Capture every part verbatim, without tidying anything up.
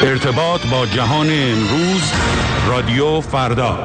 ارتباط با جهان امروز، رادیو فردا.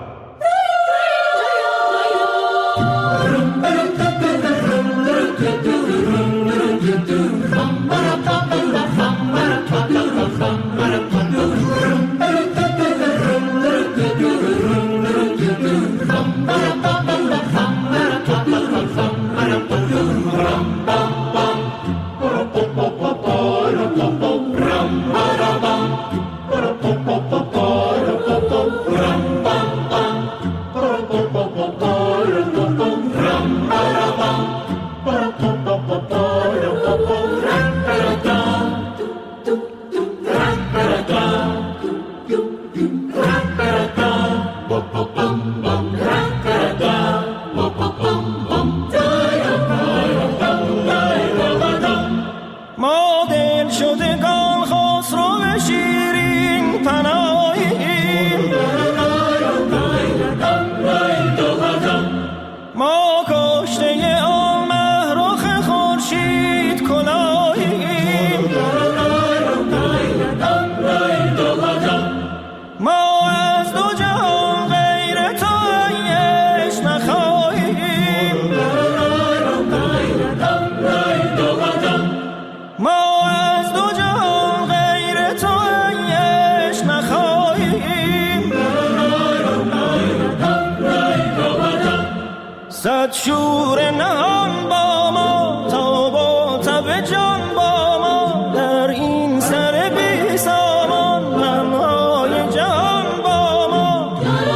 شور نهان با ما تا با تب جان با ما در این سر بی سامان غمهای جهان با ما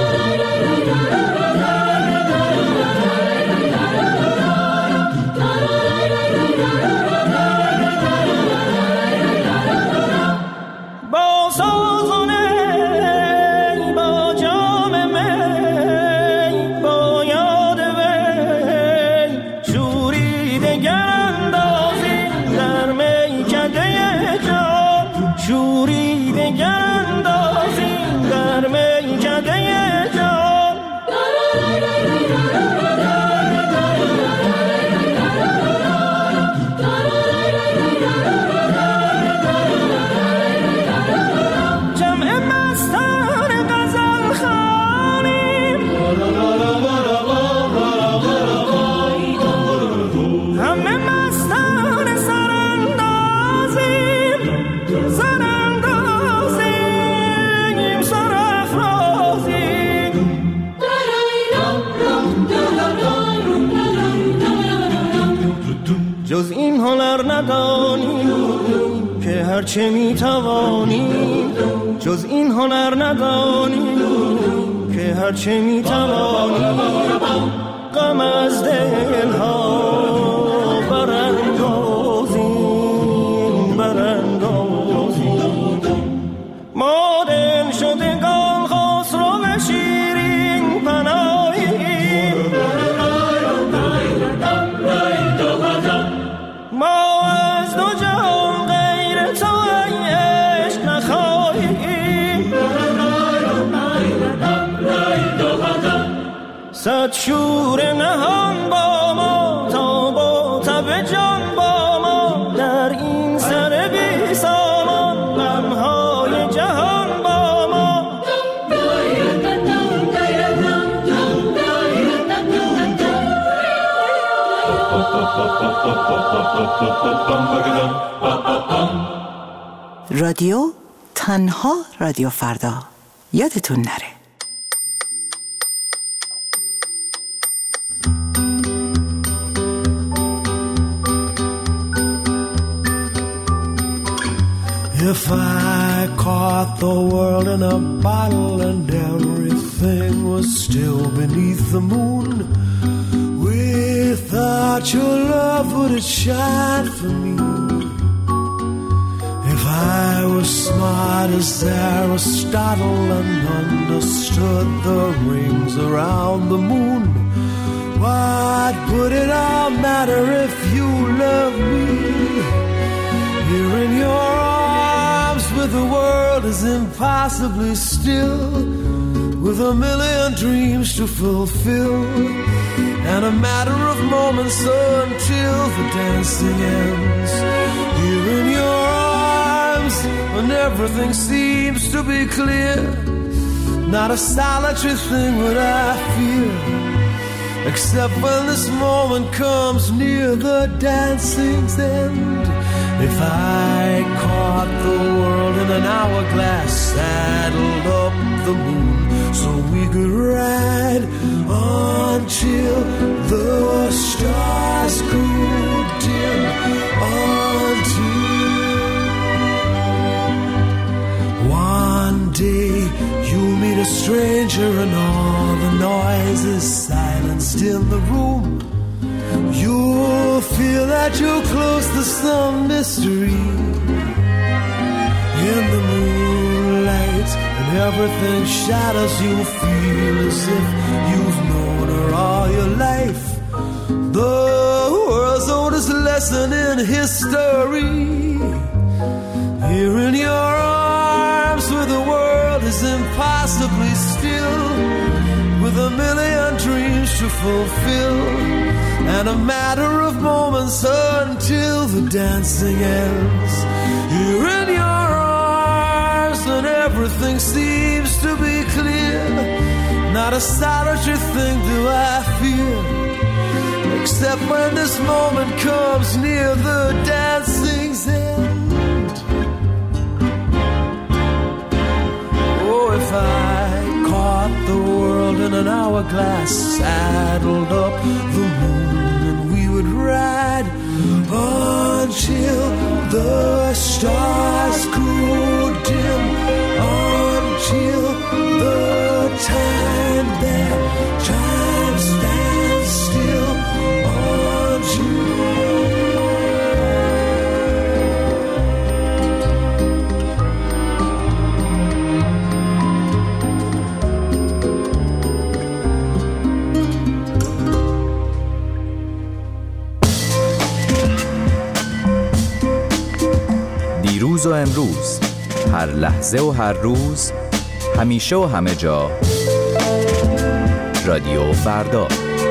با سازونه با جام می با یاد شوریده گندازیم در میکده جان جمع مستان غزل خوانیم همه مستان سراندازیم سراندازیم سرافرازیم جز این هنر ندانیم که هرچه میتوانیم جز این هنر ندانیم که هرچه میتوانیم غم از دلها براندازیم براندازیم ما دل شدگان خسرو شیرین پناهیم ما از دو جهان غیر تو ای عشق نخواهیم صد شور نهان با ما تا با تب جان با ما در این سر بی سامان غمهای جهان با ما رادیو تنها رادیو فردا، یادتون نره. If I caught the world in a bottle and everything was still beneath the moon, without your love would it shine for me? If I was smart as Aristotle and understood the rings around the moon, what would it all matter if you loved me? Here in your arms where the world is impossibly still, with a million dreams to fulfill, and a matter of moments until the dancing ends. Here in your arms, when everything seems to be clear. Not a solitary thing would I fear, except when this moment comes near the dancing's end. If I caught the world in an hourglass, saddled up the moon so we could ride until the stars grew dim, until one day you meet a stranger and all the noise is silenced in the room. You'll feel that you're close to some mystery in the moonlight, and everything shadows. You feel as if you've known her all your life. The world's oldest lesson in history, here in your arms where the world is impossibly still, with a million dreams to fulfill, and a matter of moments until the dancing ends. Here in your arms and everything seems to be clear. Not a solitary thing do I fear, except when this moment comes near the dancing's end. Oh, if I caught the world in an hourglass, saddled up the moon, and we would ride until the stars grew dim, until the time that time stands still, until دیروز و امروز، هر لحظه و هر روز، همیشه و همه جا، رادیو فردا.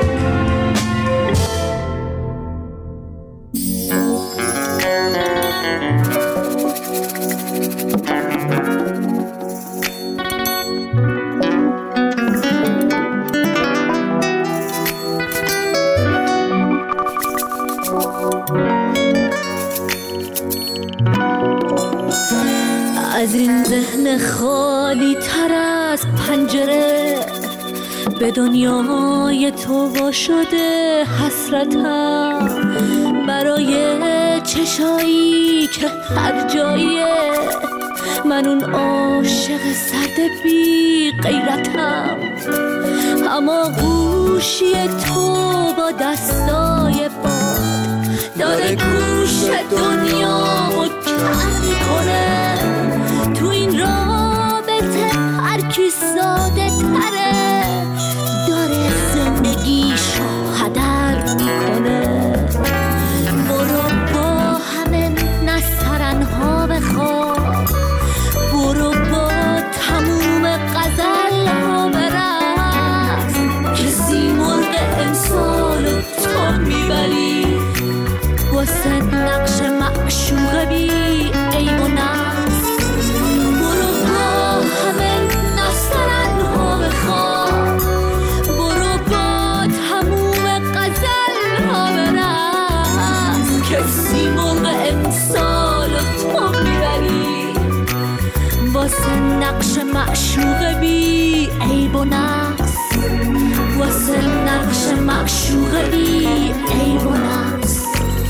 از این ذهن خالی تر از پنجره به دنیای تو وا شده حسرتم، برای چشایی که هر جاییه من اون عاشق سرد بی غیرتم. اما گوشی تو با دستای باد داره گوش دنیامو کم میکنه. تو این رابطه هر کی ساده تره داره زندگیشو هدر میکنه. برو با همه نسترنها بخواب، برو با تموم غزل ها برقص، کسی مرغ امسالو تو میبری واسه نقش معشوق بی عیب و نقص. برو با همه نسترنها بخواب، برو با تموم غزل ها برقص، کسی مرغ امسالو تو میبری واسه نقش معشوق بی عیب و نقص، واسه نقش معشوق بی عیب و نقص.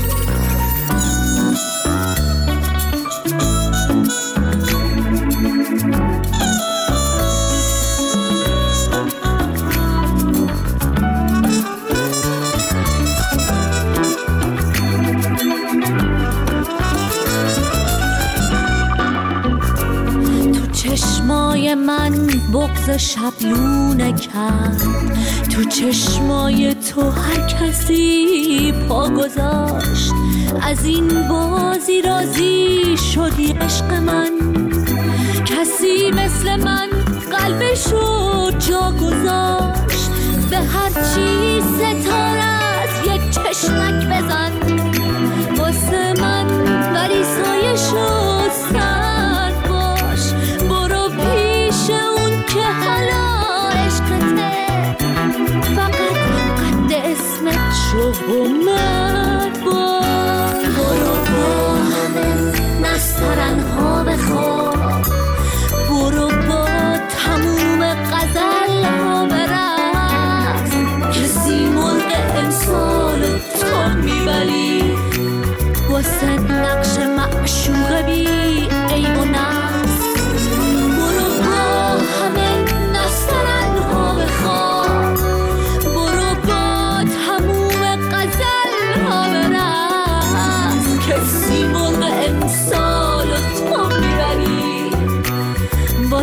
چشمای من بغض شبلونه کرد، تو چشمای تو هر کسی پا گذاشت. از این بازی راضی شدی عشق من، کسی مثل من قلبشو جا گذاشت. به هر چی ستاره از یک چشمک بزن واسه من ولی سایشو سر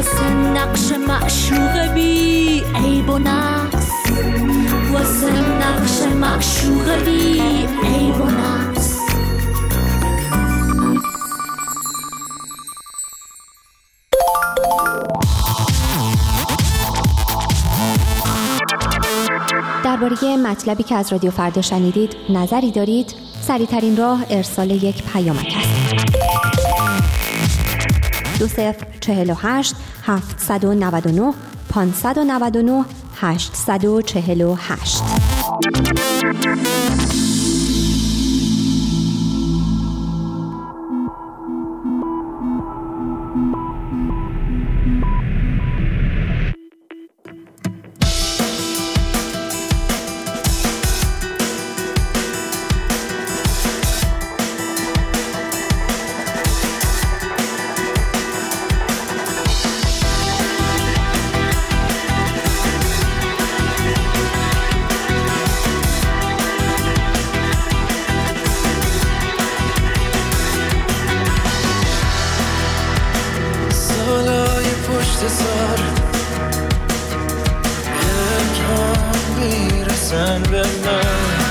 واسه نقش معشوق بی عیب و نقص، واسه نقش معشوق بی عیب و نقص. درباره مطلبی که از رادیو فردا شنیدید نظری دارید؟ سریع‌ترین راه ارسال یک پیامک است. دو صفر چهل و هشت هفتصد و نود و نه پانصد و نود و نه هشتصد و چهل و هشت. سر امکان میرسن به من،